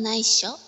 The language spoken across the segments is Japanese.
ないっしょ。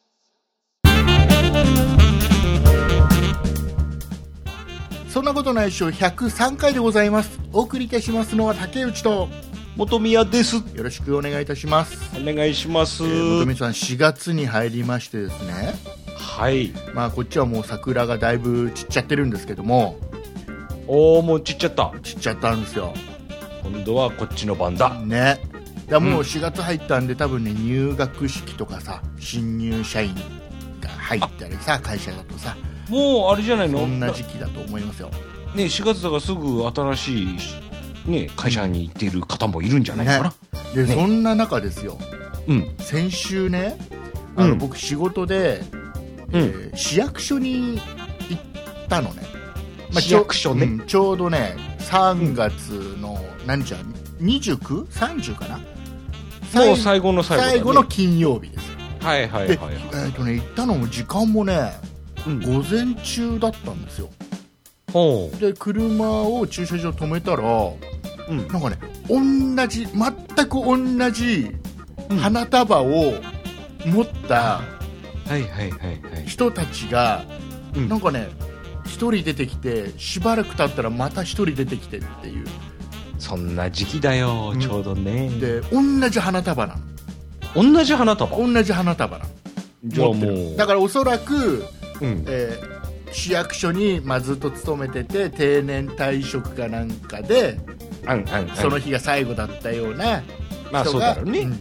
そんなことないっしょ103回でございます。お送りいたしますのは竹内と本宮です。 よろしくお願いいたします。 お願いします。 本宮さん、4月に入りましてですね、 はい。 まあこっちはもう桜がだいぶ散っちゃってるんですけども、 おー、もう散っちゃった。 散っちゃったんですよ。 今度はこっちの番だ。 ね。だもう4月入ったんで、多分ね、入学式とかさ、新入社員が入ったりさ、会社だとさ、 もうあれじゃないの、 そんな時期だと思いますよ。 ね、4月だからすぐ新しい、ね、会社に行っている方もいるんじゃないかな。 ね、で、 ね、 そんな中ですよ、先週ね、僕仕事で、市役所に行ったのね。まあ、 市役所ね、 ちょうどね、3月の、何じゃ、29？ 30 かな、 もう最後の最後だね、 最後の金曜日ですよ。 はいはいはい、 で、 はい。 行ったのも時間もね、午前中だったんですよ。で、車を駐車場止めたら、なんかね、全く同じ花束を持った人たちが、なんかね、一人出てきて、しばらく経ったらまた一人出てきてっていう。 そんな時期だよ、ちょうどね。 で、同じ花束なの。同じ花束なの。 じゃあもう。 だからおそらく、市役所に、ずっと勤めてて定年退職かなんかで、その日が最後だったような人が、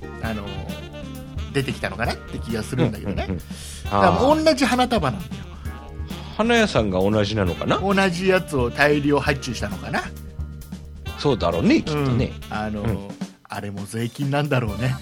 出てきたのかなって気がするんだけどね。だから同じ花束なんだよ。 花屋さんが同じなのかな。 同じやつを大量発注したのかな。 そうだろうね、きっとね。 あれも税金なんだろうね。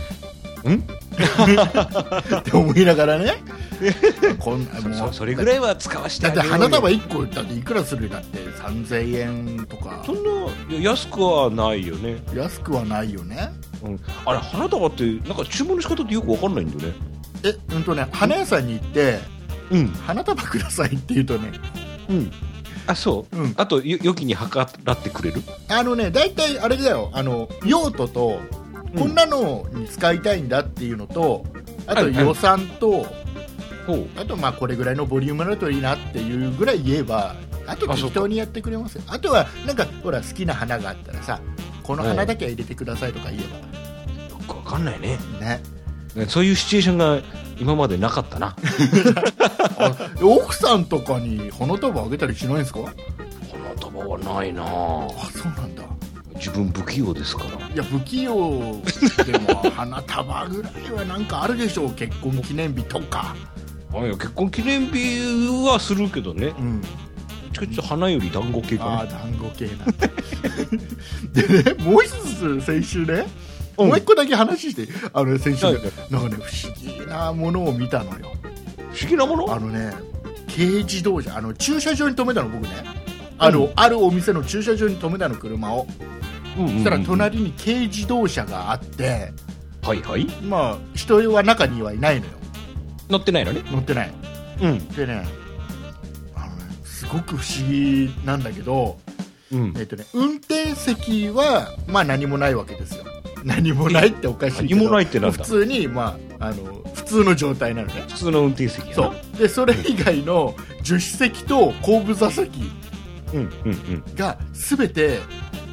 って思いながらね。 それぐらいは使わせてあげようよ。 だって花束1個だっていくらする？だって3000円とか。 そんな安くはないよね。 安くはないよね。 あれ、花束ってなんか注文の仕方ってよく分かんないんだよね。 花屋さんに行って、花束くださいって言うとね、 あ、そう、あと良きに計らってくれる。 だいたいあれだよ、用途とこんなのに使いたいんだっていうのと、あと予算と、あとこれぐらいのボリュームだといいなっていうぐらい言えば、あと適当にやってくれますよ。あとはなんかほら、好きな花があったらさ、この花だけは入れてくださいとか言えば。 よくわかんないね。 ね、 そういうシチュエーションが今までなかったな。 奥さんとかに花束あげたりしないんですか？ 花束はないな。 そうなんだ。 自分不器用ですから。 いや、不器用でも花束ぐらいはなんかあるでしょう。結婚記念日とか。 いや、結婚記念日はするけどね。ちょっと花より団子系かな。 団子系なんだ。でね、もう一つ先週ね、もう一個だけ話して、先週、なんかね、不思議なものを見たのよ。 不思議なもの？ 軽自動車、駐車場に止めたの、僕ね。あるお店の駐車場に止めたの、車を。そしたら隣に軽自動車があって、人は中にはいないのよ。 乗ってないのね。 乗ってない。でね、すごく不思議なんだけど、運転席は何もないわけですよ。何もないっておかしいけど、 何もないってなんだ。 普通に普通の状態なのね。 普通の運転席やな。 そうで、それ以外の助手席と後部座席が全て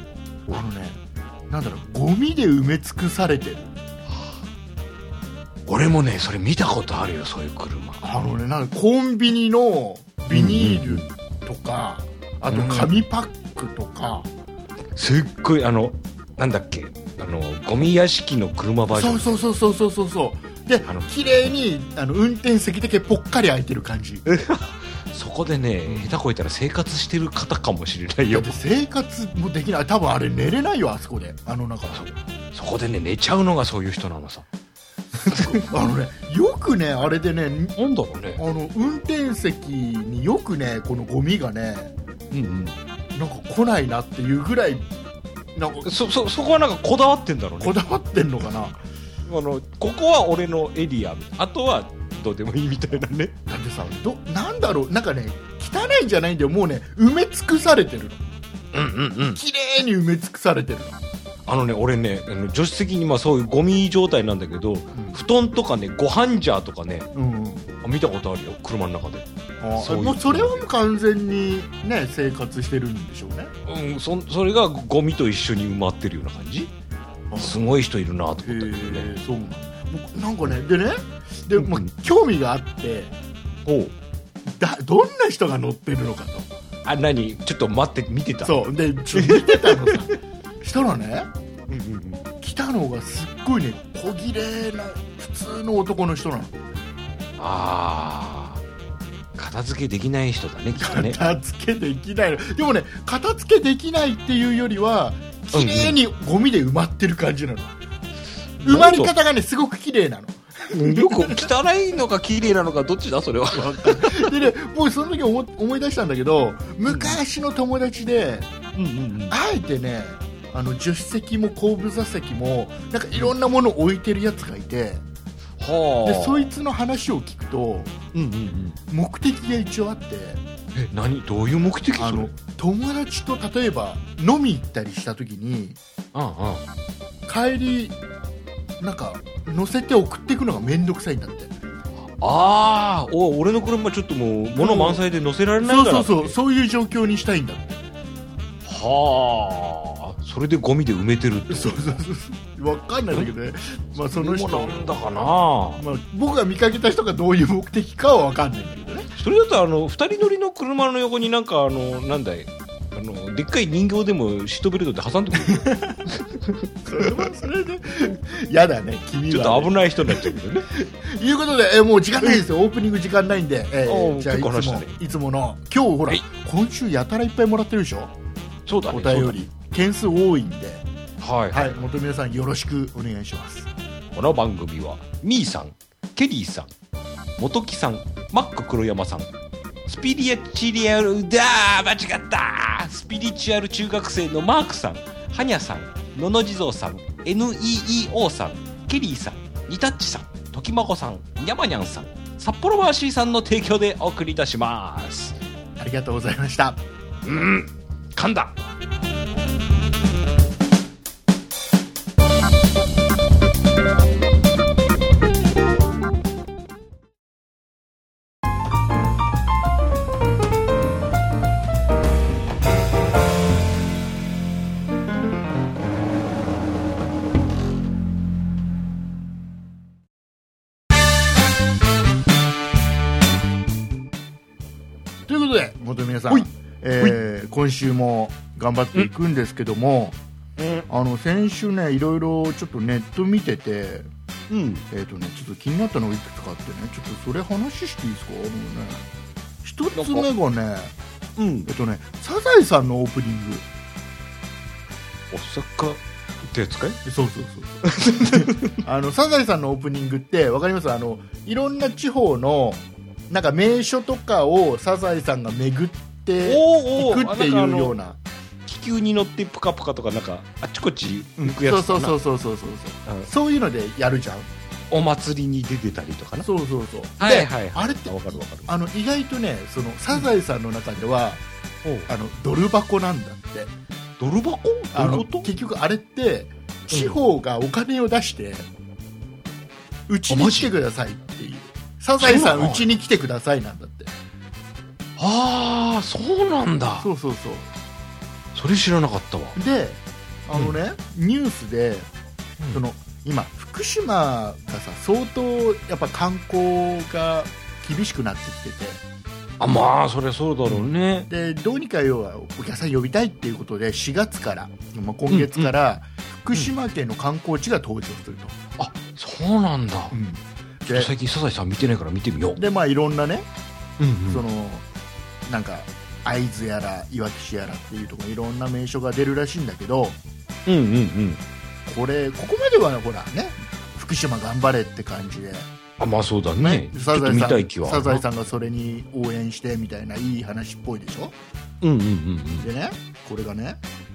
ゴミで埋め尽くされてる。 俺もね、それ見たことあるよ、そういう車。 コンビニのビニールとか、あと紙パックとか、 すっごいなんだっけ、ゴミ屋敷の車バージョン。 そうで、綺麗に運転席だけぽっかり空いてる感じ。 そこでね、下手こいたら生活してる方かもしれないよ。 だって生活もできない。多分あれ寝れないよ、あそこで。 そこでね、寝ちゃうのがそういう人なのさ。 よくね、あれでね、 なんだろうね、 運転席によくね、このゴミがね、なんか来ないなっていうぐらい、なんかそこはなんかこだわってんだろうね。 こだわってんのかな。 ここは俺のエリア、あとはどうでもいいみたいなね。 だってさ、なんだろう、なんかね、汚いんじゃないんだよ、もうね、埋め尽くされてるの。綺麗に埋め尽くされてるの。 俺ね助手席にそういうゴミ状態なんだけど、布団とかねご飯ジャーとかね、見たことあるよ車の中で。 もうそれはもう完全にね生活してるんでしょうね。 それがゴミと一緒に埋まってるような感じ。すごい人いるなと思ったけどね。 そうなんかねで、興味があって、どんな人が乗ってるのかと。 何ちょっと待って見てた。 そうでちょっと見てたのさしたらね、来たのがすっごいね小綺麗な普通の男の人なの。 片付けできない人だねきっとね。 片付けできないの。でもね片付けできないっていうよりは綺麗にゴミで埋まってる感じなの。埋まり方がねすごく綺麗なの。 よく汚いのか綺麗なのかどっちだそれは。 でねもうその時思い出したんだけど、昔の友達で、あえてね助手席も後部座席もなんかいろんなものを置いてるやつがいて、でそいつの話を聞くと、目的が一応あって。 どういう目的？ 友達と例えば飲み行ったりした時に、帰りなんか乗せて送っていくのがめんどくさいんだって。 俺の車ちょっともう物満載で乗せられないからって。 そういう状況にしたいんだって。 それでゴミで埋めてるって。 そう分かんないんだけどね。その人なんだかな、 僕が見かけた人がどういう目的かは分かんないんだけどね。 それだと2人乗りの車の横になんかなんだいでっかい人形でもシートベルトで挟んでくる。 それでやだね君はね。 ちょっと危ない人になっちゃうけどね。 いうことでもう時間ないですよ。オープニング時間ないんで、じゃあいつもの今日ほら、今週やたらいっぱいもらってるでしょ。 そうだね。 お便り件数多いんで、もと皆さんよろしくお願いします。 この番組はミーさん、ケリーさん、元木さん、マック黒山さん、スピリチュアル間違ったスピリチュアル中学生のマークさん、ハニャさん、のの地蔵さん、 NEEO さん、ケリーさん、ニタッチさん、ときまこさん、ニャマニャンさん、札幌マーシーさんの提供でお送りいたします。 ありがとうございました。 噛んだ。 ということで元皆さん、今週も頑張っていくんですけども、先週ねいろいろちょっとネット見てて、ちょっと気になったのがいくつかあってね、ちょっとそれ話していいですか。一つ目がね、サザエさんのオープニング。 お坂ってやつかい？ そうサザエさんのオープニングってわかります？いろんな地方のなんか名所とかをサザエさんが巡っていくっていうような。 気球に乗ってプカプカとかなんかあっちこっち行くやつかな。 そういうのでやるじゃん。 お祭りに出てたりとかな。 そうあれって分かる意外とねそのサザエさんの中では、ドル箱なんだって。 ドル箱？ 結局あれって地方がお金を出してうちに来てくださいっていう。サザエさんうちに来てくださいなんだって。 そうなんだ。 そうそれ知らなかったわ。 でニュースで、今福島がさ相当やっぱ観光が厳しくなってきてて、 そりゃそうだろうね。 でどうにか要はお客さん呼びたいっていうことで4月から、今月から福島県の観光地が登場すると。 そうなんだ。最近サザエさん見てないから見てみよう。 でいろんなね、なんか会津やらいわき市やらっていうところいろんな名所が出るらしいんだけど、ここまではほらね福島頑張れって感じで、 そうだね。 サザエさんがそれに応援してみたいないい話っぽいでしょ。でねこれがね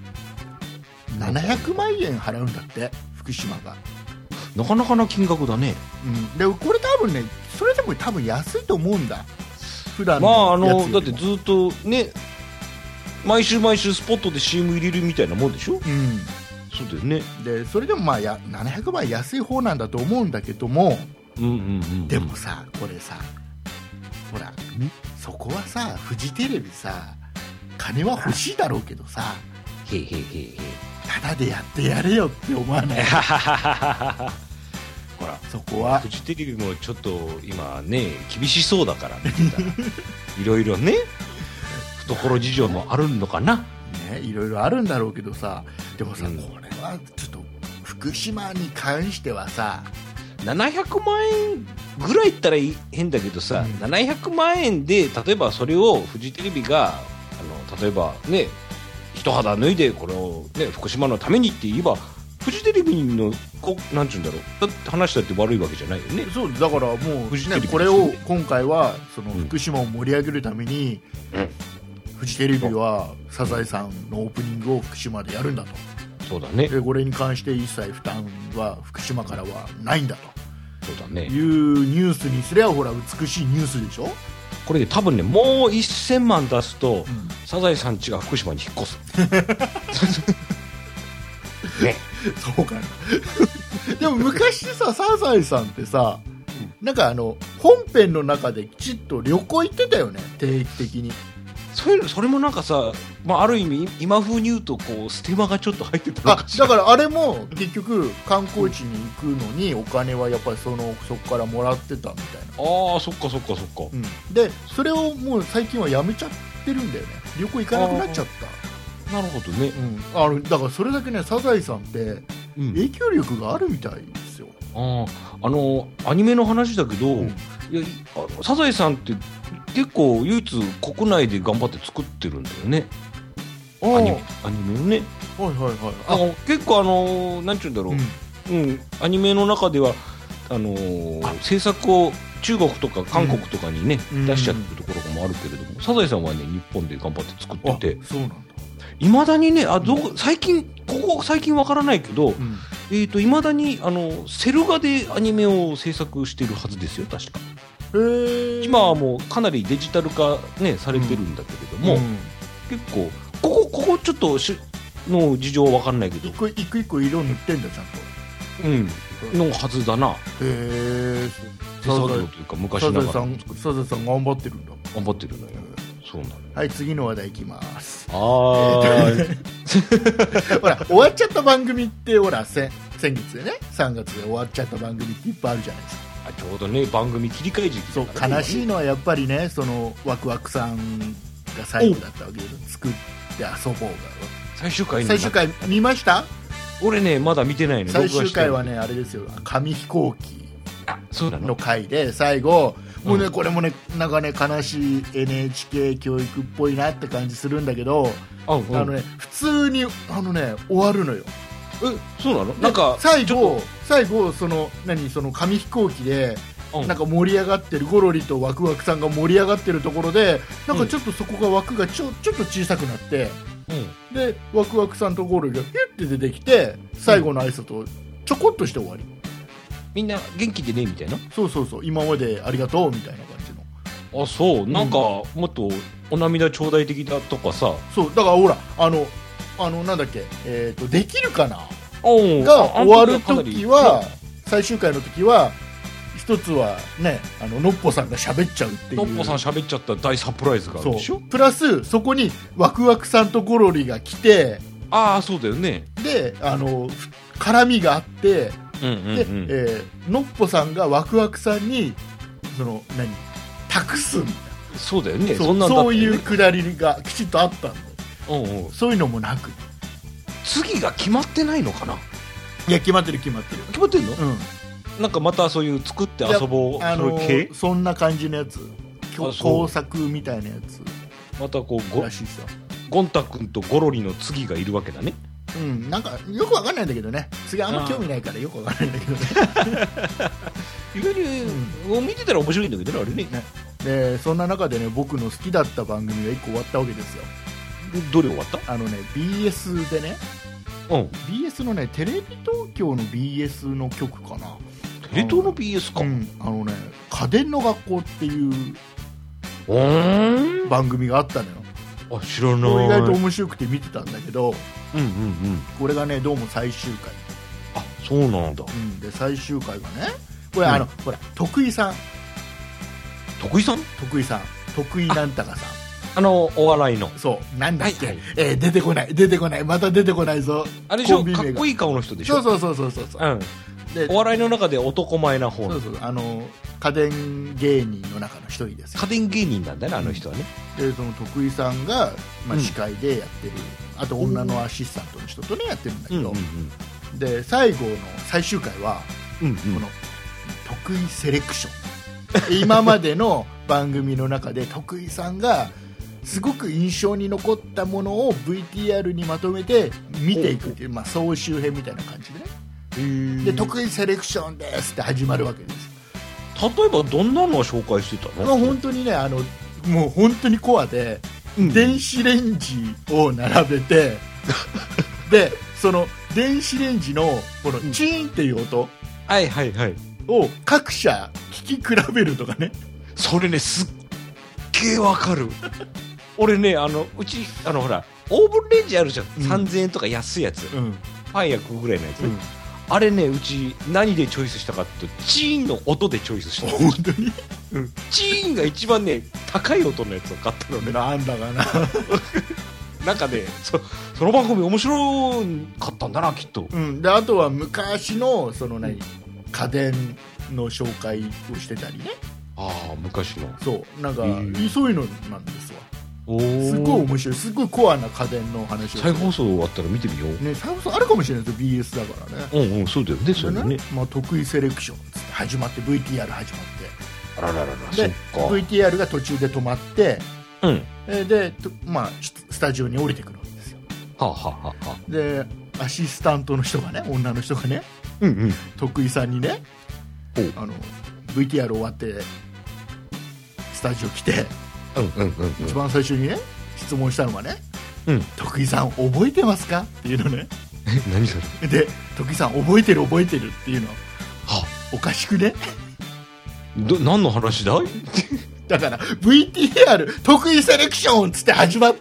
700万円払うんだって福島が。 なかなかな金額だね。 でこれ多分ねそれでも多分安いと思うんだ普段のやつよりも。 だってずっとね毎週スポットで CM 入れるみたいなもんでしょ。 そうだよね。 でそれでもまあ700万安い方なんだと思うんだけども、でもさこれさほらそこはさフジテレビさ金は欲しいだろうけどさ、ただでやってやれよって思わない？ ほらそこはフジテレビもちょっと今ね厳しそうだからいろいろね懐事情もあるのかな、 ね、いろいろあるんだろうけどさ、でもさ、これはちょっと福島に関してはさ 700万円ぐらいいったら変だけどさ、700万円で例えばそれをフジテレビが例えばね一肌脱いでこれを、ね、福島のためにって言えばフジテレビのなんて言うんだろう、だって話だって悪いわけじゃないよね。 そうだからもう、ね、これを今回はその福島を盛り上げるために、フジテレビはサザエさんのオープニングを福島でやるんだと。 そうだね。 でこれに関して一切負担は福島からはないんだと。 そうだね。 いうニュースにすればほら美しいニュースでしょ。 これで多分ねもう1000万出すと、サザエさん家が福島に引っ越すね、 そうかなでも昔さサザエさんってさ、なんか本編の中できちっと旅行行ってたよね定期的に。 それもなんかさ、まあ、ある意味今風に言うとこうステマがちょっと入ってたのかしら。 だからあれも結局観光地に行くのにお金はやっぱりそこからもらってたみたいな。 ああそっか、 でそれをもう最近はやめちゃってるんだよね。旅行行かなくなっちゃった。 なるほどね、 だからそれだけねサザエさんって影響力があるみたいですよ。 アニメの話だけど、サザエさんって結構唯一国内で頑張って作ってるんだよね、アニメをね。結構なんていうんだろう、アニメの中では制作を中国とか韓国とかにね、出しちゃってるところもあるけれども、サザエさんはね日本で頑張って作ってて、 そうなんだ。 いまだにね最近わからないけど、いまだにセル画でアニメを制作してるはずですよ確か。今はもうかなりデジタル化、ね、されてるんだけれども、結構ここちょっとの事情は分かんないけど一個一個色塗ってんだちゃんと、のはずだな。 手作業というか昔ながらサザエさん頑張ってるんだ。 頑張ってるのよ。そうなの。 はい、次の話題いきます。 ほら終わっちゃった番組ってほら先月でね3月で終わっちゃった番組っていっぱいあるじゃないですか。 ちょうどね番組切り替え時期そう悲しいのはやっぱりねそのワクワクさんが最後だったわけで作って遊ぼうが最終回見ました？ 俺ねまだ見てないね。 最終回はねあれですよ紙飛行機の回で最後もうね、これもねなんかね悲しい NHK 教育っぽいなって感じするんだけど、普通に終わるのよ。 そうなの？なんか最後その紙飛行機でなんか盛り上がってるゴロリとワクワクさんが盛り上がってるところでなんかちょっとそこが枠がちょっと小さくなって、でワクワクさんとゴロリがピュッて出てきて最後の挨拶をちょこっとして終わり。 みんな元気でねみたいな。 そう今までありがとうみたいな感じの。 そうなんか、もっとお涙頂戴的だとかさ。 そうだからほらなんだっけできるかなが終わるときは最終回の時は一つはねのっぽさんが喋っちゃうっていう。 のっぽさん喋っちゃった大サプライズがあるでしょ。 プラスそこにワクワクさんとゴロリが来て、 そうだよね。 で絡みがあって、のっぽさんがワクワクさんに託すみたいな。 そうだよね。 そういうくだりがきちっとあったんだよ。そういうのもなく次が決まってないのかな。 いや決まってる決まってんの？なんかまたそういう作って遊ぼう系そんな感じのやつ工作みたいなやつまたこうらしいですよ。ゴン太くんとゴロリの次がいるわけだね。 なんかよくわかんないんだけどね。次あんま興味ないからよくわかんないんだけどね意外に見てたら面白いんだけどねあれね。 でそんな中でね僕の好きだった番組が1個終わったわけですよ。 どれ終わった？ BS でね、BS のねテレビ東京の BS の局かな。 テレ東の BS か。 家電の学校っていう番組があったのよ。 あ、知らない。 これ意外と面白くて見てたんだけど、 うんうんうん。 これがねどうも最終回。 あ、そうなんだ。 で最終回がね、これほら徳井さん徳井さん徳井なんたかさん、 お笑いの。 そうなんだっけ、 はいはい、 出てこないまた出てこないぞ。 あれでしょ、かっこいい顔の人でしょ。 そう、うん、 でお笑いの中で男前な方の。 そう家電芸人の中の一人ですよ。 家電芸人なんだね、あの人はね。 でその徳井さんが、司会でやってる、あと女のアシスタントの人とねやってるんだけど、で最後の最終回は、この徳井セレクション今までの番組の中で徳井さんがすごく印象に残ったものを VTR にまとめて見ていくっていう、総集編みたいな感じでね。で徳井セレクションですって始まるわけです。 例えばどんなのを紹介してたの？ 本当にねもう本当にコアで、電子レンジを並べてでその電子レンジのこのチーンっていう音、 はいはいはい、 を各社聞き比べるとかね。 それねすっげえわかる俺ねうちほらオーブンレンジあるじゃん、3000円とか安いやつ、パン焼くぐらいのやつ、あれねうち何でチョイスしたかってチーンの音でチョイスした。 本当に、 チーンが一番ね高い音のやつを買ったのね。 なんだかななんかねその番組面白かったんだなきっと。 であとは昔の家電の紹介をしてたりね。 ああ昔の。 そうなんかそういうのなんですわ。すごい面白い、すごいコアな家電の話を。 再放送終わったら見てみようね。 再放送あるかもしれないですよ、 BS だからね。 そうだよね、そうだよね。 得意セレクションつって始まって VTR 始まって、 あらららら、 で VTR が途中で止まって、でスタジオに降りてくるんですよ。でアシスタントの人がね、女の人がね、徳井さんにね、VTR 終わってスタジオ来て、一番最初にね質問したのがね、徳井さん覚えてますかっていうのね。 何それで徳井さん覚えてるっていうのはおかしくね。 何の話だだから VTR 徳井セレクションつって始まって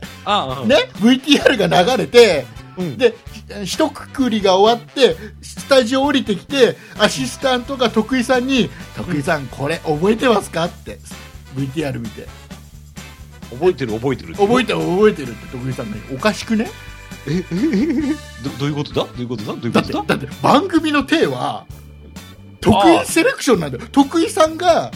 、VTR が流れて、で一括りが終わってスタジオ降りてきて、アシスタントが徳井さんに徳井さんこれ覚えてますかって VTR 見て、 覚えてるって徳井さんがおかしくね。 どういうことだだって番組の体は徳井セレクションなんだよ。徳井さんが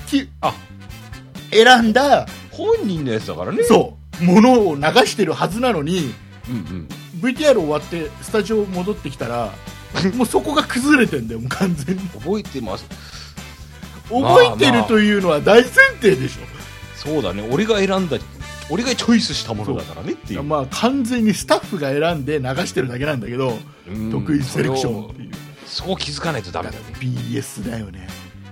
選んだ本人のやつだからね。 そうものを流してるはずなのに、VTR 終わってスタジオ戻ってきたらもうそこが崩れてんだよ、もう完全に。 覚えてます。 覚えてるというのは大前提でしょ。 そうだね、俺がチョイスしたものだからねっていう。 完全にスタッフが選んで流してるだけなんだけど、得意セレクションっていう、 そこ気づかないとダメだね。 BS だよね。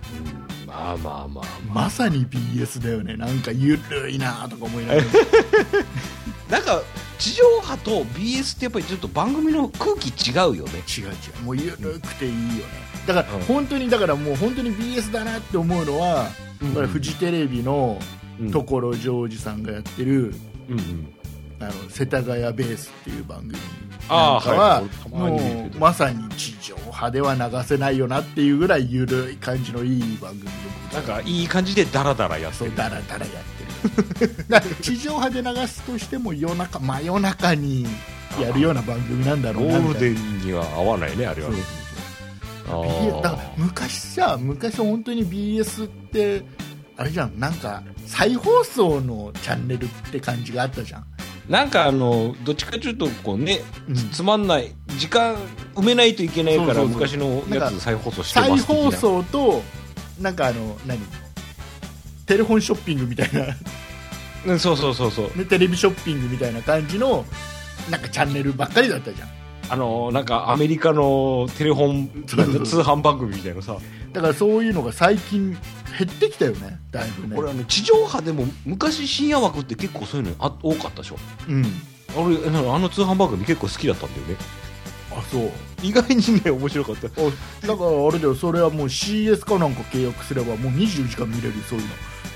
まさに BS だよね。なんかゆるいなとか思いながらなんか地上波と BS ってやっぱりちょっと番組の空気違うよね。 違うもうゆるくていいよね。だから本当にもう本当に BS だなって思うのは、フジテレビの所ジョージさんがやってる、世田谷ベースっていう番組なんかは、もうまさに地上波では流せないよなっていうぐらいゆるい感じのいい番組で、 なんかいい感じでダラダラやってる。 ダラダラやってるだ地上波で流すとしても真夜中にやるような番組なんだろうな。 ゴールデンには合わないね、あれは。 だから昔本当に BS ってあれじゃん、なんか再放送のチャンネルって感じがあったじゃん。 なんかどっちかというとこうね、つまんない時間埋めないといけないから、昔のやつ再放送してます。 再放送となんかテレフォンショッピングみたいなそう、 ね、テレビショッピングみたいな感じのなんかチャンネルばっかりだったじゃん。 なんかアメリカのテレフォン通販番組みたいなさ。 だからそういうのが最近減ってきたよね、だいぶね。 俺地上波でも昔深夜枠って結構そういうの多かったでしょ。俺通販番組結構好きだったんだよね。 そう意外にね面白かった。だからあれだよ、それはもう CS かなんか契約すればもう24時間見れる、そういうの。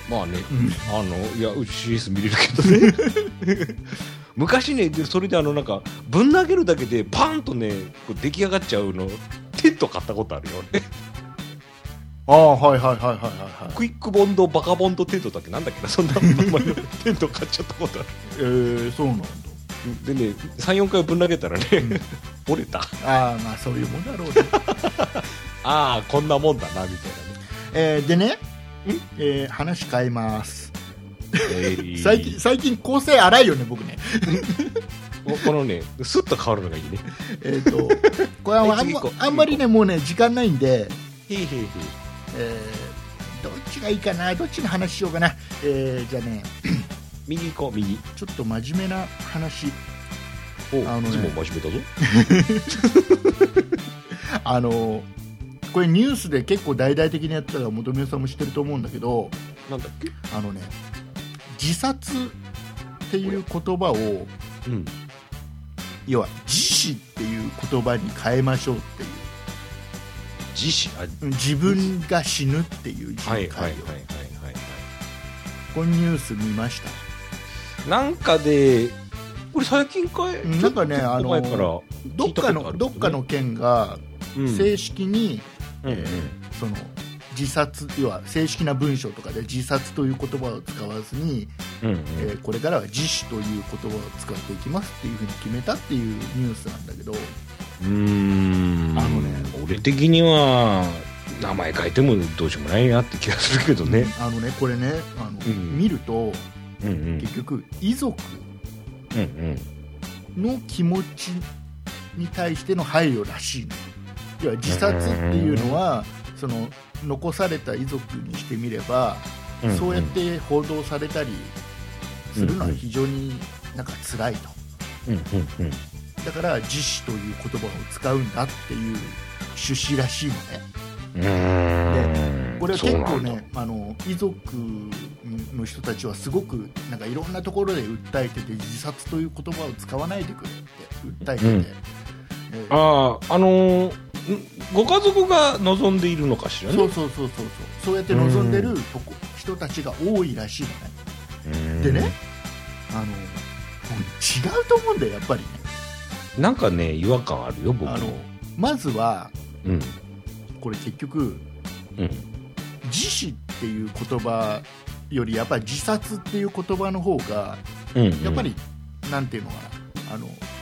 まあね、いやうち CS 見れるけどね昔ねそれでなんかぶん投げるだけでパーンとねこう出来上がっちゃうのテント買ったことあるよねああ、はいはいはいはいはい、 クイックボンドバカボンドテントだっけなんだっけな、そんな名前のテント買っちゃったことあるそうなんだ。 でね 3,4 回ぶん投げたらね、折れた。 ああ、まあそういうもんだろうねああこんなもんだなみたいなね。でね、話変えます、最近構成荒いよね僕ねこのねスッと変わるのがいいねこれはあんまりねもうね時間ないんで、どっちがいいかな、どっちの話しようかな。じゃあね右行こう、右。 ちょっと真面目な話。 いつも真面目だぞこれニュースで結構大々的にやってたら本宮さんも知ってると思うんだけど、 なんだっけ、 自殺っていう言葉を、要は自死っていう言葉に変えましょうっていう。 自死、 自分が死ぬっていう字に変えよう。このニュース見ました？ なんかでこれ最近かい、 なんかね、 前からどっかの県が正式に、その自殺、要は正式な文章とかで自殺という言葉を使わずに、これからは自死という言葉を使っていきますっていうふうに決めたっていうニュースなんだけど、 俺的には名前変えてもどうしようもないなって気がするけどね。 これね見ると、結局遺族の気持ちに対しての配慮らしいの。要は自殺っていうのはその残された遺族にしてみれば、そうやって報道されたりするのは非常になんか辛いと、だから自死という言葉を使うんだっていう趣旨らしいのね。でこれは結構ね遺族の人たちはすごくなんかいろんなところで訴えてて、自殺という言葉を使わないでくれって訴えてて、 ご家族が望んでいるのかしらね。 そうやって望んでる人たちが多いらしいのね。でね、違うと思うんだよやっぱりね。 なんかね違和感あるよ僕。 まずは、これ結局、自死っていう言葉よりやっぱり自殺っていう言葉の方が、やっぱりなんていうのかな、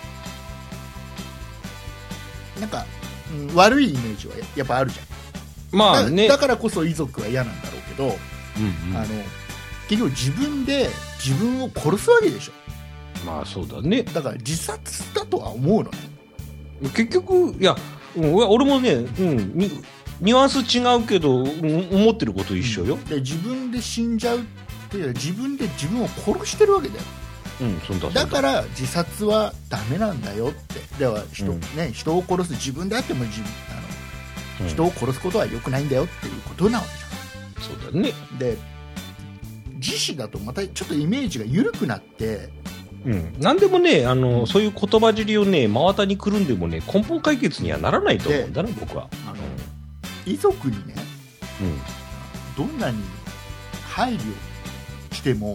なんか、悪いイメージはやっぱあるじゃん。まあね、だからこそ遺族は嫌なんだろうけど、結局自分で自分を殺すわけでしょ。 まあそうだね。 だから自殺だとは思うのね。 結局いや、俺もね、ニュアンス違うけど、思ってること一緒よ。 で自分で死んじゃうっていう自分で自分を殺してるわけだよ。だから自殺はダメなんだよって。では人を殺す、自分であっても人を殺すことは良くないんだよっていうことなわけじゃん。 そうだね。 で自死だとまたちょっとイメージが緩くなって、 なんでもねそういう言葉尻をね真綿にくるんでもね根本解決にはならないと思うんだな僕は。 遺族にね、どんなに配慮しても、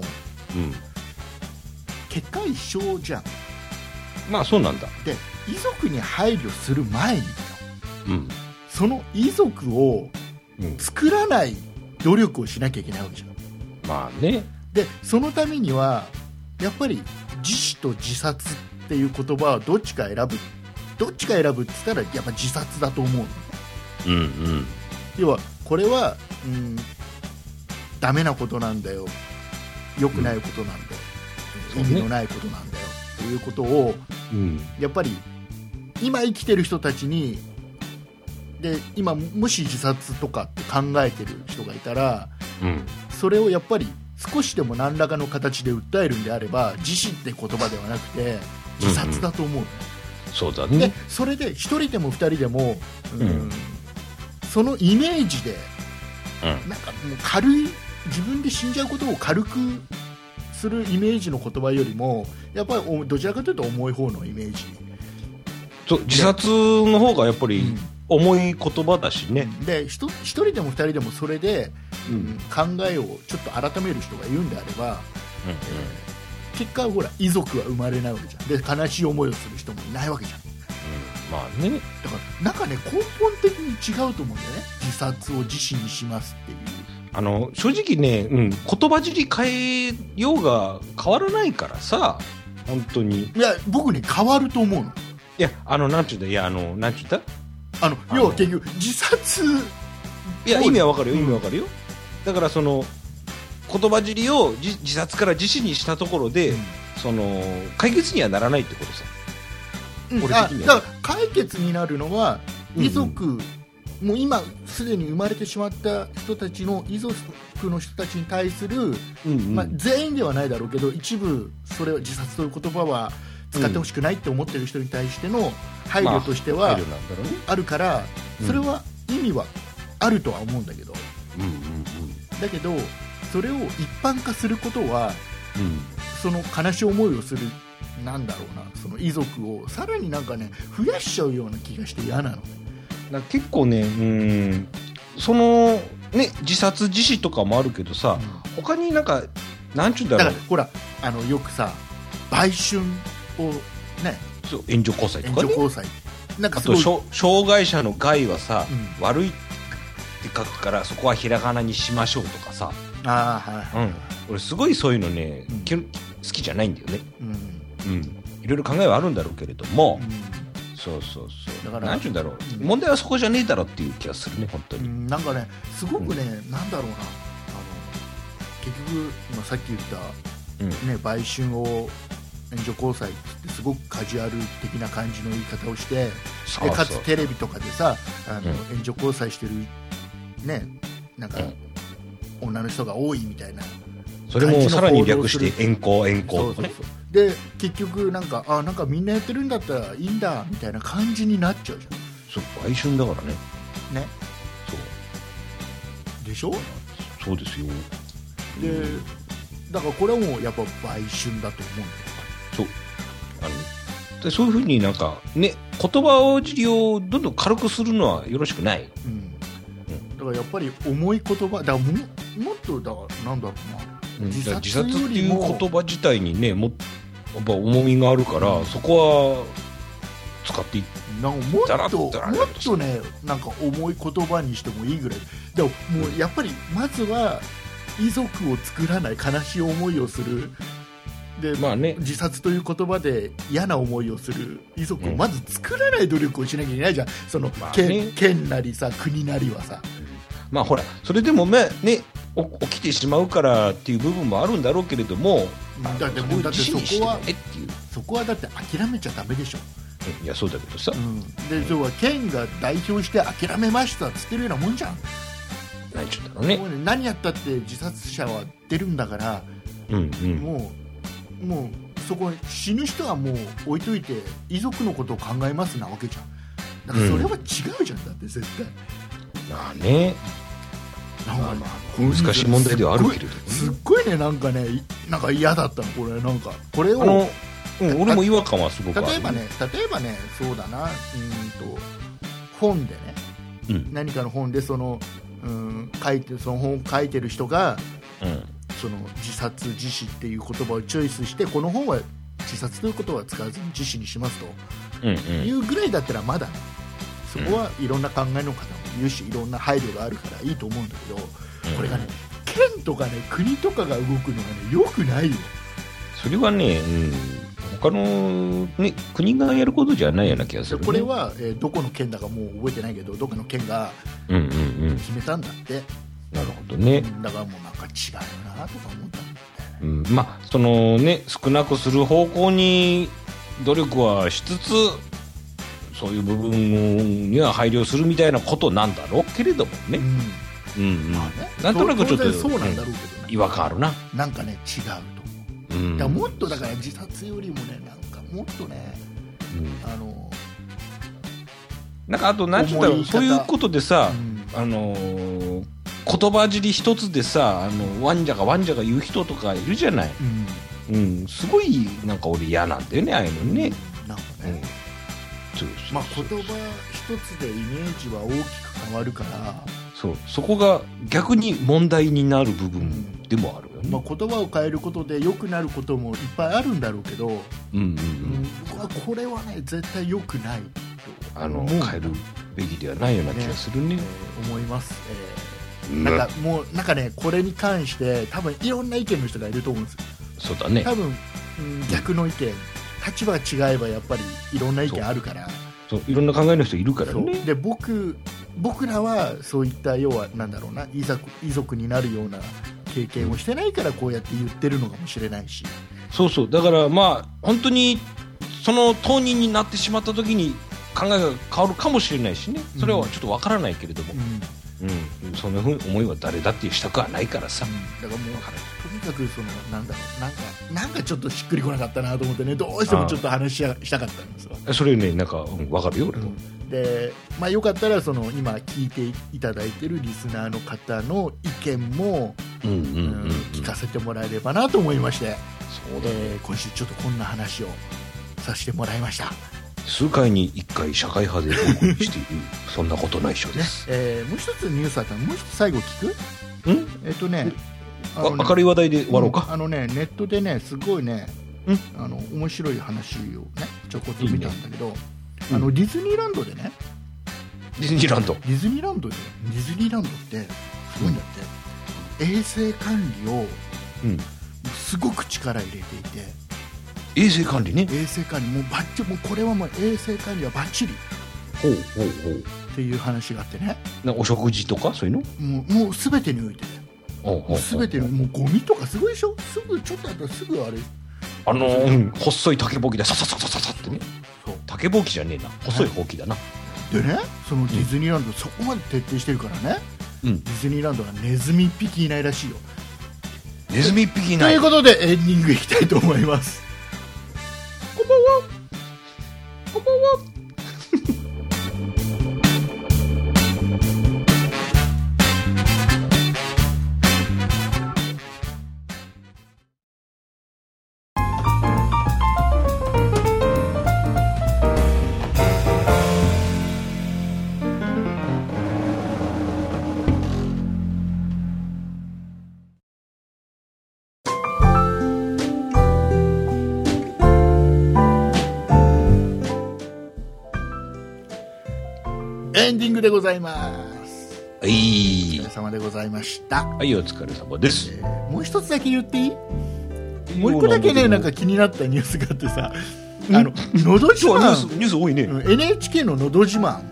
結果一緒じゃん。 まあそうなんだ。 で遺族に配慮する前にだよ、その遺族を作らない努力をしなきゃいけないわけじゃん。 まあね。 でそのためにはやっぱり自死と自殺っていう言葉はどっちか選ぶって言ったらやっぱ自殺だと思うの。要はこれは、ダメなことなんだよ、良くないことなんだよ、意味のないことなんだよということを、やっぱり今生きてる人たちにで今もし自殺とかって考えてる人がいたら、それをやっぱり少しでも何らかの形で訴えるんであれば自死って言葉ではなくて自殺だと思う、 そうだね。 でそれで1人でも2人でも、そのイメージで、なんかもう軽い、自分で死んじゃうことを軽くするイメージの言葉よりもやっぱりどちらかというと重い方のイメージ。 自殺の方がやっぱり重い言葉だしね。 で1人でも2人でもそれで考えをちょっと改める人がいるんであれば、結果ほら遺族は生まれないわけじゃん。で悲しい思いをする人もいないわけじゃん。 まあね、 だからなんかね根本的に違うと思うんだよね。自殺を自死にしますっていう。 正直ね、言葉尻変えようが変わらないからさ、本当に。いや僕ね変わると思うの。 いやなんちゅうだ、いやなんちゅうだ、 要は結局自殺、 いや意味はわかるよ、意味はわかるよ。だからその言葉尻を自殺から自死にしたところで、その解決にはならないってことさ。 俺的にはだから解決になるのは遺族、もう今すでに生まれてしまった人たちの遺族の人たちに対する、全員ではないだろうけど一部それは自殺という言葉は使ってほしくないって思ってる人に対しての配慮としてはあるから、それは意味はあるとは思うんだけど、だけどそれを一般化することは、その悲しい思いをするなんだろうな、その遺族をさらになんかね増やしちゃうような気がして嫌なの。 だ結構ね、そのね自殺自死とかもあるけどさ、他になんかなんちゅうんだろう、 だからほらよくさ売春をね、 そう援助交際とかね、 援助交際なんかあと障害者の害はさ、悪いって書くからそこはひらがなにしましょうとかさ、俺すごいそういうのね、好きじゃないんだよね。いろいろ考えはあるんだろうけれども、そうだからなんていうんだろう、問題はそこじゃねえだろっていう気がするね、本当に。 なんかねすごくね、なんだろうな、結局今さっき言った、ね、売春を援助交際ってすごくカジュアル的な感じの言い方をして、でかつテレビとかでさ援助交際してるね、なんか、女の人が多いみたいな、 それもさらに略して援交とかね。 で結局なんかなんかみんなやってるんだったらいいんだみたいな感じになっちゃうじゃん。 そう売春だからね。 そうでしょ。 そうですよ。 でだからこれはもうやっぱ売春だと思うんだよ。 そうでそういうふうになんかね言葉尻をどんどん軽くするのはよろしくない。だからやっぱり重い言葉だからもっとだからなんだろうな、自殺っていう言葉自体にねもやっぱ重みがあるから、そこは使っていったらもっとねなんか重い言葉にしてもいいぐらいでも、もうやっぱりまずは遺族を作らない、悲しい思いをするで、自殺という言葉で嫌な思いをする遺族をまず作らない努力をしなきゃいけないじゃん。その、県なりさ国なりはさ、 ほらそれでもね起きてしまうからっていう部分もあるんだろうけれども、 だってそこはだって諦めちゃダメでしょ。 いやそうだけどさ、 で要は県が代表して諦めましたっつってるようなもんじゃん。 何ちゅうんだろうね。 何やったって自殺者は出るんだから、もうそこ死ぬ人はもう置いといて遺族のことを考えますなわけじゃん。だからそれは違うじゃん、だって絶対。 難しい問題ではあるけれど、 すっごいねなんか嫌だったのこれ。なんかこれを俺も違和感はすごくある。 例えばねそうだな、本でね、何かの本でその本を書いてる人が、その自殺自死っていう言葉をチョイスして、この本は自殺という言葉は使わずに自死にしますというぐらいだったらまだ、そこはいろんな考えの方もいるしいろんな配慮があるからいいと思うんだけど、これがね県とかね国とかが動くのがね良くないよ。 それはね、他の、ね、国がやることじゃないような気がする、ね。 これは、どこの県だかもう覚えてないけどどこの県が決めたんだって。 なるほどね。 だからもうなんか違うなとか思ったんだよね。 そのね少なくする方向に努力はしつつ、そういう部分には配慮するみたいなことなんだろうけれどもね。なんとなくちょっとそうなんだろうけどね、 違和感あるな。 なんかね違うと思う。だからもっとだから自殺よりもねなんかもっとね、 なんかあと何て言うんだろう、そういうことでさ、言葉尻一つでさワンジャが言う人とかいるじゃない。すごいなんか俺嫌なんだよね、ああいうのね。 なんかね、言葉一つでイメージは大きく変わるから、 そこが逆に問題になる部分でもあるよね。 言葉を変えることで良くなることもいっぱいあるんだろうけど、僕はこれはね絶対良くないと変えるべきではないような気がするね。 思います。なんかねこれに関して多分いろんな意見の人がいると思うんですよ。 そうだね。 多分、逆の意見、立場が違えばやっぱりいろんな意見あるから。 いろんな考えの人いるからね。 で僕らはそういった要はなんだろうな、遺族になるような経験をしてないからこうやって言ってるのかもしれないし。 そうだから本当にその当人になってしまった時に考えが変わるかもしれないしね。それはちょっとわからないけれども、そんなふうに思いは誰だっていうしたくはないからさ。 だからもうとにかくなんだろう、なんかちょっとしっくりこなかったなと思ってね、どうしてもちょっと話したかったんですわ。 それねなんかわかるよ俺も。 でよかったら今聞いていただいてるリスナーの方の意見も聞かせてもらえればなと思いまして、今週ちょっとこんな話をさせてもらいました。 数回に1回社会派で録音しているそんなことないっしょです、 もう一つニュースあったらもう一つ最後聞く？ 明るい話題で終わろうか。 ネットでねすごいね面白い話をねちょこっと見たんだけど、ディズニーランドでね、 ディズニーランドってすごいんだって、衛生管理をすごく力入れていて、 衛生管理ね。 衛生管理もうバッチリ、もうこれはもう衛生管理はバッチリっていう話があってね。 お食事とかそういうのもう全てにおいて全てにもうゴミとかすごいでしょ。すぐちょっとやったらすぐあれ細い竹ぼうきでササササササってね。竹ぼうきじゃねえな、細いほうきだな。 でね、そのディズニーランドそこまで徹底してるからね、ディズニーランドはネズミ1匹いないらしいよ。 ネズミ1匹いない。 ということでエンディングいきたいと思います。こんばんは。エンディングでございます。 はい、 お疲れ様でございました。 はい、お疲れ様です。 もう一つだけ言っていい？もう一個だけね、なんか気になったニュースがあってさ、のど自慢ニュース多いね。 NHK ののど自慢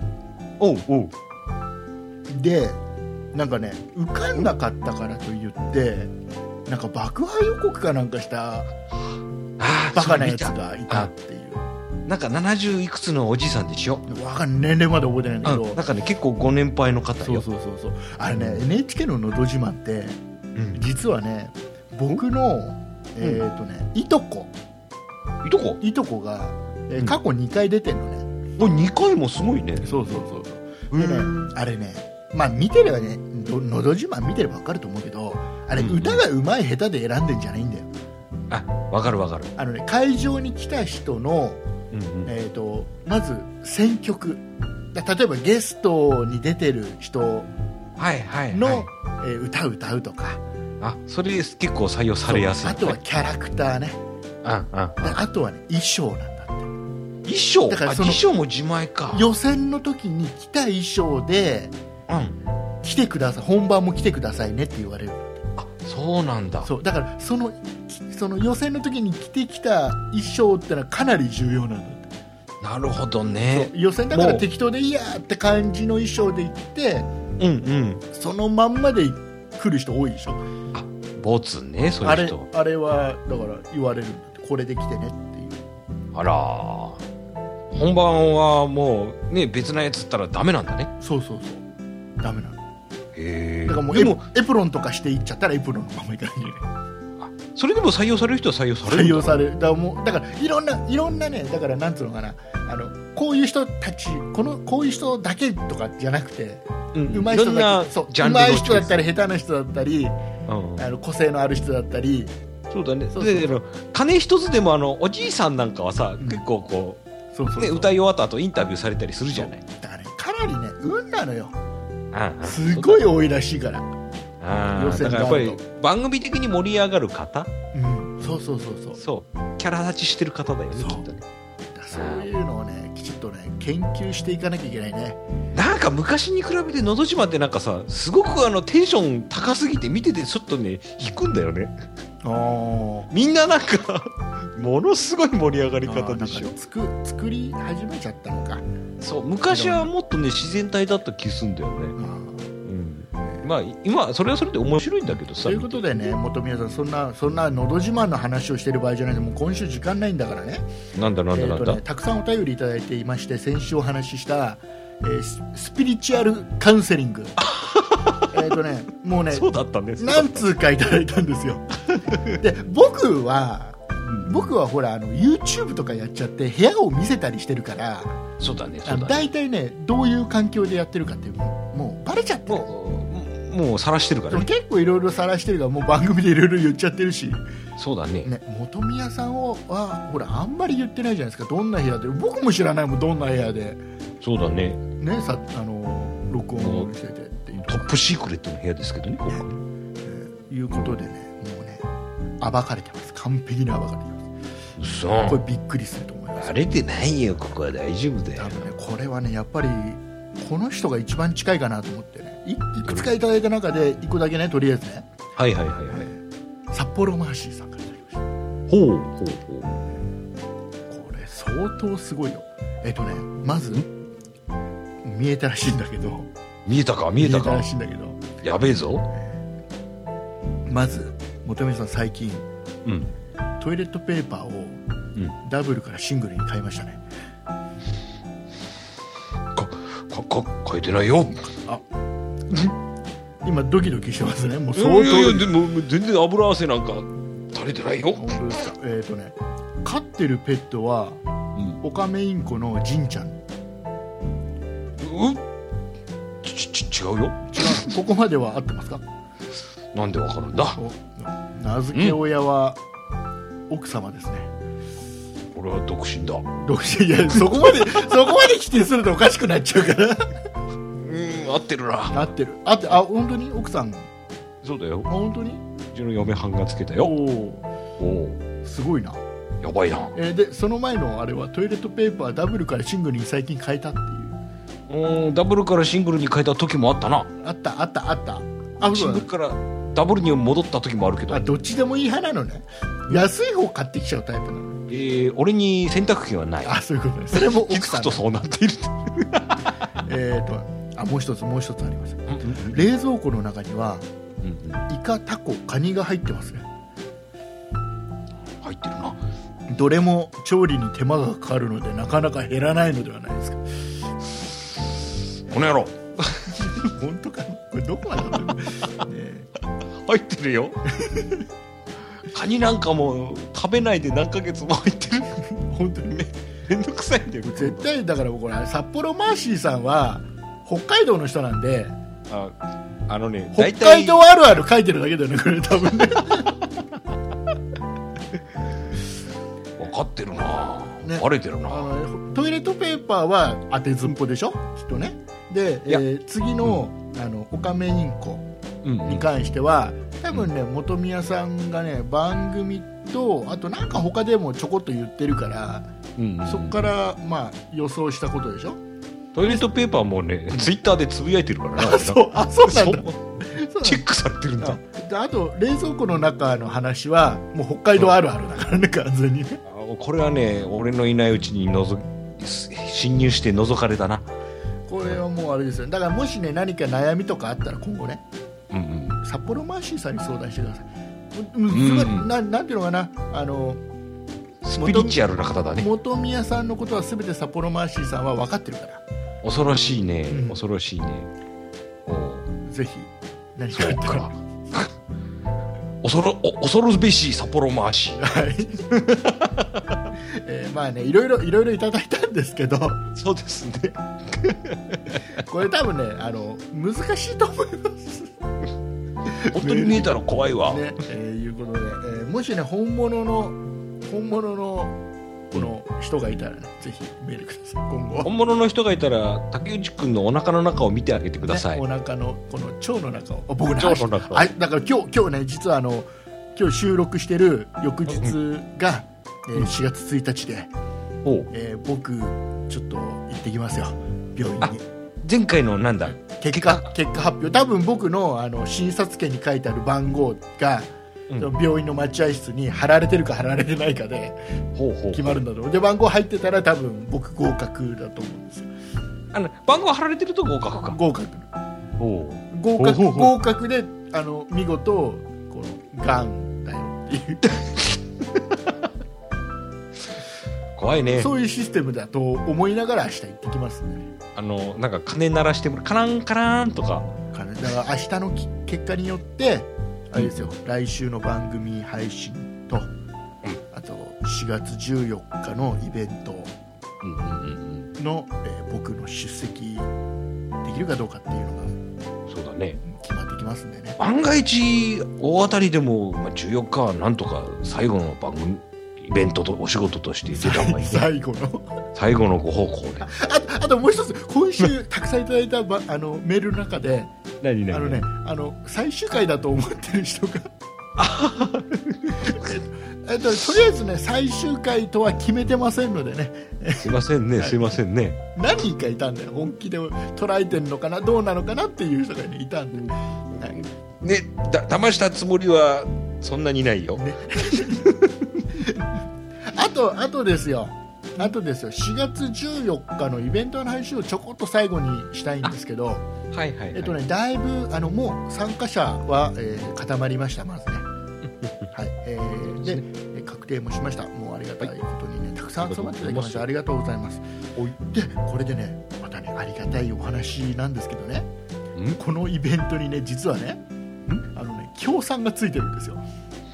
でなんかね、受かんなかったからと言ってなんか爆破予告かなんかしたバカなやつがいたっていう。 なんか70いくつのおじさんでしょ。 わかんない、年齢まで覚えてないんだけど、 なんかね結構ご年配の方よ。 そうあれね、NHK ののど自慢って、実はね僕のいとこが、過去2回出てんのね。 2回もすごいね。 そうでね、あれね、見てればね、のど自慢見てれば分かると思うけど、あれ、歌が上手い下手で選んでんじゃないんだよ。 分かる。 会場に来た人の、まず選曲、例えばゲストに出てる人の、歌うとか、 それ結構採用されやすい。 あとはキャラクターね。あとはね、衣装なんだって。 衣装だから衣装も自前か。 予選の時に着た衣装で、来てください、本番も来てくださいねって言われる。 そうなんだ。 そうだからその予選の時に着てきた衣装ってのはかなり重要なんだって。 なるほどね。 予選だから適当でいいやって感じの衣装で行って、そのまんまで来る人多いでしょ。 ボツね、そういう人。 あれはだから言われるんだって、これで来てねっていう。 あら、本番はもうね別なやつったらダメなんだね。 そうダメなの。 へえ。 だからもうエプロンとかしていっちゃったらエプロンのままいかないよね。 それでも採用される人は採用される。 だからいろんなね、だからなんつうのかな、こういう人たち、こういう人だけとかじゃなくて、上手い人だけ、上手い人だったり下手な人だったり、個性のある人だったり。 そうだね。金一つでもおじいさんなんかはさ、結構こう歌い終わった後インタビューされたりするじゃない。 だからね、かなりね運なのよ。 すごい多いらしいから。 予選があるとだからやっぱり番組的に盛り上がる方、 そうキャラ立ちしてる方だよね、きっとね。 そういうのをねきちっとね研究していかなきゃいけないね。 なんか昔に比べてのど自慢ってなんかさ、すごくテンション高すぎて見ててちょっとね引くんだよね。みんななんかものすごい盛り上がり方でしょ。 作り始めちゃったのか。 そう昔はもっとね自然体だった気するんだよね。まあ今それはそれで面白いんだけどさ。 ということでね、本宮さんそんなのど自慢の話をしてる場合じゃないで、もう今週時間ないんだからね。 なんだ、 たくさんお便りいただいていまして、先週お話しした、スピリチュアルカウンセリングもうねそうだったんです。 何通かいただいたんですよ。で僕はほらYouTube とかやっちゃって部屋を見せたりしてるから、 そうだね。 大体ねどういう環境でやってるかっていうもうバレちゃってる。 もう晒してるからね。 結構いろいろ晒してるから、もう番組でいろいろ言っちゃってるし。 そうだね。 本宮さんはほらあんまり言ってないじゃないですか。どんな部屋で、僕も知らないもん、どんな部屋で。 そうだね。 録音しててっていう。 トップシークレットの部屋ですけどね。 いうことでね、もうね暴かれてます。完璧に暴かれてます。これびっくりすると思います。 バレてないよ、ここは大丈夫だよ。 多分ねこれはねやっぱりこの人が一番近いかなと思ってね、いくつかいただいた中で1個だけね、とりあえずね、札幌マーシーさんからいただきました。これ相当すごいよ。まず見えたらしいんだけど、見えたらしいんだけど、 やべえぞ。 まず本宮さん最近、トイレットペーパーをダブルからシングルに買いましたね。 書いてないよ。 今ドキドキしてますね。もう相当。 いやでも全然油汗なんか垂れてないよ。 本当ですか。飼ってるペットは、オカメインコのジンちゃん。 違うよ。 ここまでは合ってますか。 なんでわかるんだ。 名付け親は奥様ですね。 俺は独身だ。 いやそこまで否定するとおかしくなっちゃうから。 合ってるな。 合ってる。本当に奥さん。 そうだよ。 本当に。 うちの嫁はんがつけたよ。 すごいな。 やばいな。 でその前のあれはトイレットペーパーダブルからシングルに最近変えたっていう。ダブルからシングルに変えた時もあったな。 あった。 シングルからダブルに戻った時もあるけど。 どっちでもいい派なのね。安い方買ってきちゃうタイプなの。 俺に選択権はない。 そういうことね。それも奥さん。 聞くとそうなっている。 もう一つあります。冷蔵庫の中には、イカ、タコ、カニが入ってますね。 入ってるな。 どれも調理に手間がかかるのでなかなか減らないのではないですか。 この野郎。 本当か。これどこまで入ってるよ。カニなんかも食べないで何ヶ月も入ってる。 本当にね、 めんどくさいんだよ。 絶対だから、これ札幌マーシーさんは北海道の人なんで、北海道あるある書いてるだけだよね、これ多分ね。 分かってるな、バレてるな。 トイレットペーパーは当てずっぽでしょ、きっとね。で、次の、オカメインコに関しては、多分ね、本宮さんがね、番組とあとなんか他でもちょこっと言ってるから、そこから予想したことでしょ。 トイレットペーパーもね、ツイッターでつぶやいてるからね。 そうなんだ。 チェックされてるんだ。 あと冷蔵庫の中の話はもう北海道あるあるだからね、完全にね。 これはね、俺のいないうちに侵入して覗かれたな。 これはもうあれですよ。だからもしね、何か悩みとかあったら今後ね、札幌マーシーさんに相談してください。なんていうのかな、 スピリチュアルな方だね。 本宮さんのことは全て札幌マーシーさんは分かってるから。 恐ろしいね、恐ろしいね。 ぜひ何かあったら。 恐るべし札幌マーシー。いろいろいただいたんですけど。 そうですね。 これ多分ね、難しいと思います。 本当に見えたら怖いわ。 いうことで、もしね、本物のこの人がいたらね、ぜひメールください。今後本物の人がいたら竹内くんのお腹の中を見てあげてください、 ね、お腹のこの腸の中を僕ね、 腸の中をだから今日ね、実は今日収録してる翌日が、4月1日で、僕ちょっと行ってきますよ、病院に。 前回のなんだ結果発表、多分僕の診察券に書いてある番号が、病院の待合室に貼られてるか貼られてないかで決まるんだと思う。で番号入ってたら多分僕合格だと思うんですよ。 番号貼られてると合格か。 合格で見事このがんだよっていう怖いね。 そういうシステムだと思いながら明日行ってきますね。 なんか鐘鳴らしてもカランカランとか。 だから明日の結果によってあれですよ、来週の番組配信と、あと4月14日のイベントの、僕の出席できるかどうかっていうのがそうだね、 決まってきますんでね。 万が一大当たりでも、14日はなんとか最後の番組イベントとお仕事として出た方がいい、ね、最後のご奉公で。 あともう一つ、今週たくさんいただいたメールの中で何最終回だと思ってる人がとりあえずね、最終回とは決めてませんのでね。 すいませんね、すいませんね。 何人かいたんだよ、本気で捉えてるのかな、どうなのかなっていう人が、ね、いたんで、 ね、騙したつもりはそんなにないよ、ね、 あとですよ、4月14日のイベントの話をちょこっと最後にしたいんですけど、だいぶもう参加者は、固まりました、まずね。はい、で確定もしました。もうありがたいことにね、たくさん集まっていただきましてありがとうございます。でこれでね、またね、ありがたいお話なんですけどね、このイベントにね、実はね、協賛がついてるんですよ。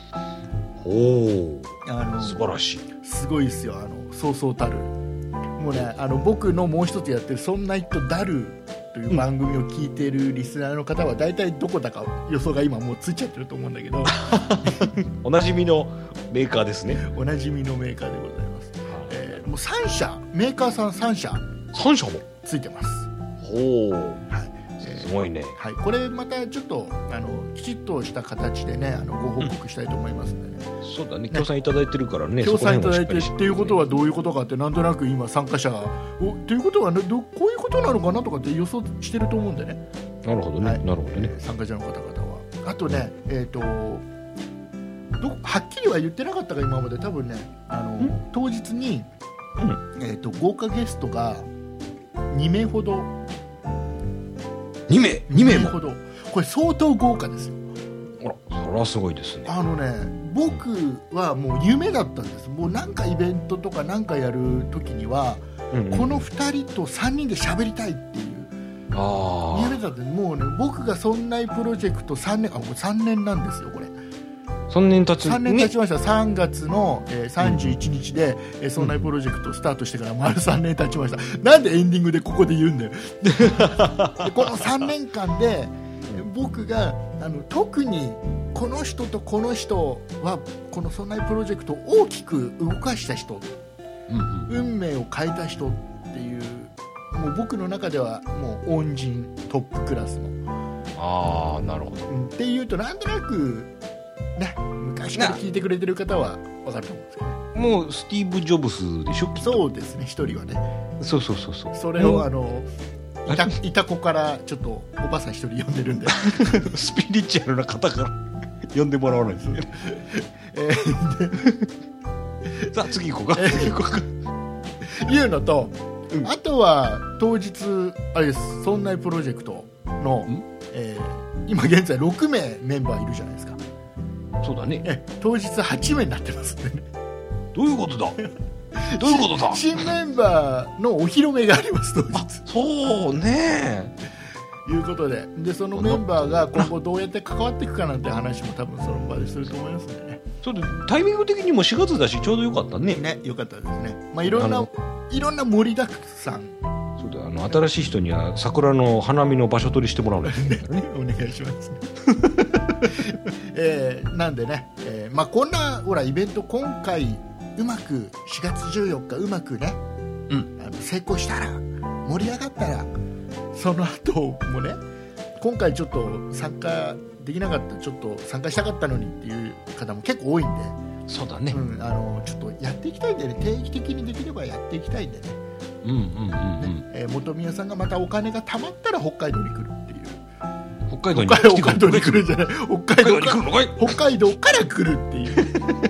素晴らしい。 すごいですよ、そうそうたる。もうね、僕のもう一つやってる「そんな人だる」という番組を聞いているリスナーの方は大体どこだか予想が今もうついちゃってると思うんだけどおなじみのメーカーですね。 おなじみのメーカーでございます。もう3社、メーカーさん3社もついてます。 はい、すごいね。 はい、これまたちょっときちっとした形でね、ご報告したいと思いますんでね。 そうだね、協賛いただいてるからね。 協賛いただいてっていうことはどういうことかって、なんとなく今参加者がということは、ね、こういうことなのかなとかって予想してると思うんでね。 なるほどね、はい、なるほどね。参加者の方々はあとね、はっきりは言ってなかったが今まで、多分ね、当日に、豪華ゲストが2名ほど。 2名ほど。これ相当豪華ですよ。 それはすごいですね。 僕はもう夢だったんです。もうなんかイベントとかなんかやるときには、この2人と3人で喋りたいっていう夢だったんです。もうね、僕がそんなプロジェクト3年なんですよ、これ。 3年経ちました。3月の、31日で、そんなプロジェクトスタートしてから丸3年経ちました。なんでエンディングでここで言うんだよこの3年間で僕が特にこの人とこの人はこのそんなプロジェクトを大きく動かした人、運命を変えた人っていう、もう僕の中ではもう恩人トップクラスの。 なるほど。 っていうとなんとなくね、昔から聞いてくれてる方は分かると思うんですけどね。 もうスティーブ・ジョブスでしょ。 そうですね、一人はね。 そうそれをいた子からちょっとおばさん一人呼んでるんでスピリチュアルな方から呼んでもらわないですねさあ次行こうか、 いうのと、あとは当日あれです、そんなプロジェクトの、今現在6名メンバーいるじゃないですか。 そうだね。 当日8名になってますんでね。 どういうことだ新メンバーのお披露目があります、当日。 そうね。 いうことで、そのメンバーが今後どうやって関わっていくかなんて話も多分その場ですると思いますんでね。 そうで、タイミング的にも4月だしちょうどよかったね。 よかったですね。いろんな盛りだくさん。 そうだ、新しい人には桜の花見の場所取りしてもらうのねお願いしますなんでね、こんなほらイベント今回うまく4月14日うまくね、成功したら盛り上がったらその後もね今回ちょっと参加できなかったちょっと参加したかったのにっていう方も結構多いんでそうだね、 ちょっとやっていきたいんでね定期的にできればやっていきたいんでね本宮さんがまたお金が貯まったら北海道に来るっていう北海道に来るんじゃない北海道から来るっていう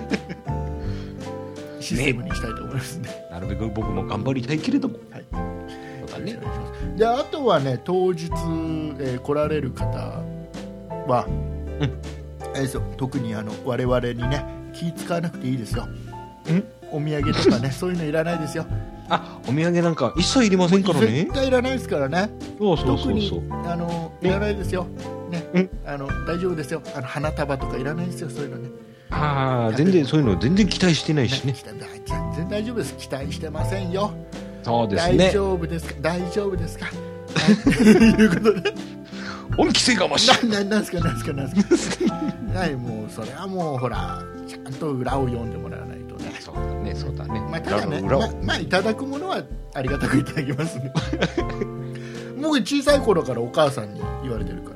システムにしたいと思いますね。 なるべく僕も頑張りたいけれども、 はい、そうだね。であとはね当日、来られる方は、特に我々にね気使わなくていいですよ。お土産とかねそういうのいらないですよ。 お土産なんか一切いりませんからね。 絶対いらないですからね。 そう特にいらないですよ、ね、大丈夫ですよ。花束とかいらないですよそういうのね。 全然そういうの全然期待してないしね。 全然大丈夫です。期待してませんよ。 そうですね。 大丈夫ですかということで恩着せがましい。 なんすかはいもうそれはもうほらちゃんと裏を読んでもらわないとね。 そうだね。 ただねいただくものはありがたくいただきますね僕小さい頃からお母さんに言われてるから。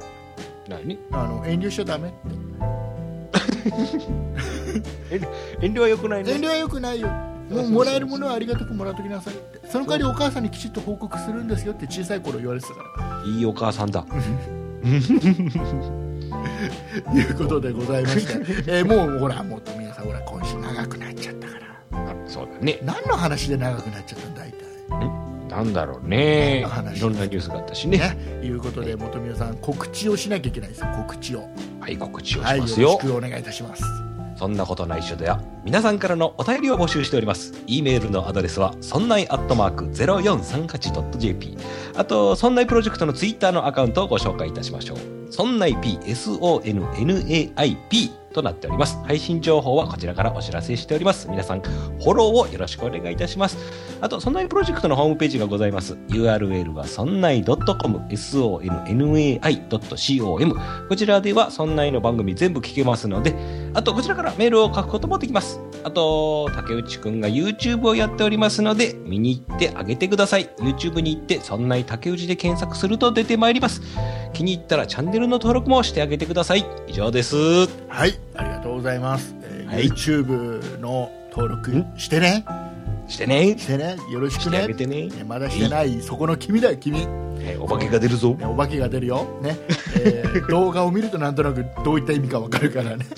何？ 遠慮しちゃダメって遠慮は良くないね。 遠慮は良くないよ。もらえるものはありがたくもらっときなさいって。その代わりお母さんにきちっと報告するんですよって小さい頃言われてたから。 いいお母さんだいうことでございまして、もうほらもう富谷さんほら今週長くなっちゃったから。 そうだね。 何の話で長くなっちゃったんだ大体。 なんだろうね。いろんなニュースがあったしね。 いうことで本宮さん告知をしなきゃいけないですよ。告知をしますよ。 よろしくお願いいたします。 そんなことないっしょでは皆さんからのお便りを募集しております。 E メールのアドレスはそんない@0438.jp。 あとそんないプロジェクトのツイッターのアカウントをご紹介いたしましょう。そんない P SONNAIPとなっております。配信情報はこちらからお知らせしております。皆さんフォローをよろしくお願いいたします。あとそんないプロジェクトのホームページがございます。 URL はそんない .com sonnai.com。 こちらではそんないの番組全部聞けますので、あとこちらからメールを書くこともできます。あと竹内くんが YouTube をやっておりますので見に行ってあげてください。 YouTube に行ってそんない竹内で検索すると出てまいります。気に入ったらチャンネルの登録もしてあげてください。以上です。 はい、ありがとうございます。YouTube の登録してね。してね。よろしくね。 してあげてね。 まだしてない、そこの君だよ、君。 お化けが出るぞ。 お化けが出るよ。ね。動画を見るとなんとなくどういった意味かわかるからね。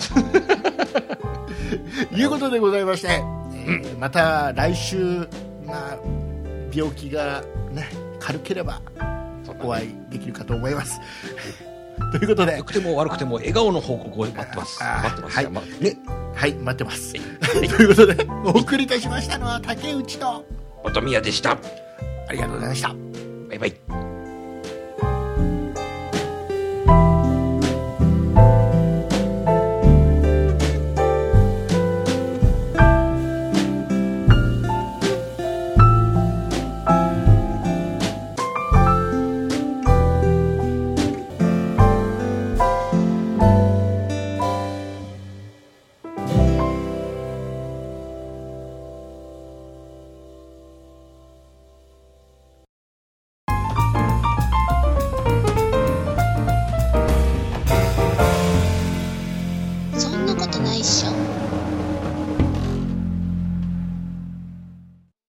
いうことでございまして、また来週、病気がね、軽ければお会いできるかと思います。ということで、 良くても悪くても笑顔の報告を待ってます。 はい、待ってます。ということで、お送りいたしましたのは竹内と本宮でした。 ありがとうございました。 バイバイ。